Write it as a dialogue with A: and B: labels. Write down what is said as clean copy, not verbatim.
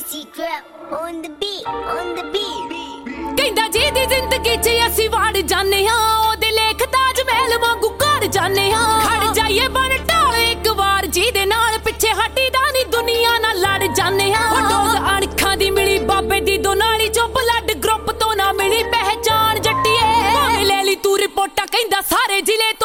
A: Spicy crap on the beat, on the beat.
B: ਕਹਿੰਦਾ ਜੀ ਦੀ ਜ਼ਿੰਦਗੀ 'ਚ ਅਸੀਂ ਵੜ ਜਾਂਦੇ ਹਾਂ ਉਹਦੇ ਲੇਖ ਤਾਜ ਮਹਿਲ ਵਾਂਗੂ ਕਰ ਜਾਂਦੇ ਹਾਂ ਖੜ ਜਾਈਏ ਬਣ ਢਾਲ ਇੱਕ ਵਾਰ ਜਿਹਦੇ ਨਾਲ ਪਿੱਛੇ ਹਟੀਦਾ ਨਹੀਂ ਦੁਨੀਆ ਨਾਲ ਲੜ ਜਾਂਦੇ ਹਾਂ ਡੋਜ਼ ਅਣਖਾਂ ਦੀ ਮਿਲੀ ਬਾਬੇ ਦੀ ਦੋਨਾਲੀ ਚੋਂ ਬਲੱਡ ਗਰੁੱਪ ਤੋਂ ਨਾ ਮਿਲੀ ਪਹਿਚਾਣ ਜੱਟੀਏ ਭਾਵੇਂ ਲੈ ਲਈ ਤੂੰ ਰਿਪੋਰਟਾਂ ਕਹਿੰਦਾ ਸਾਰੇ ਜ਼ਿਲ੍ਹੇ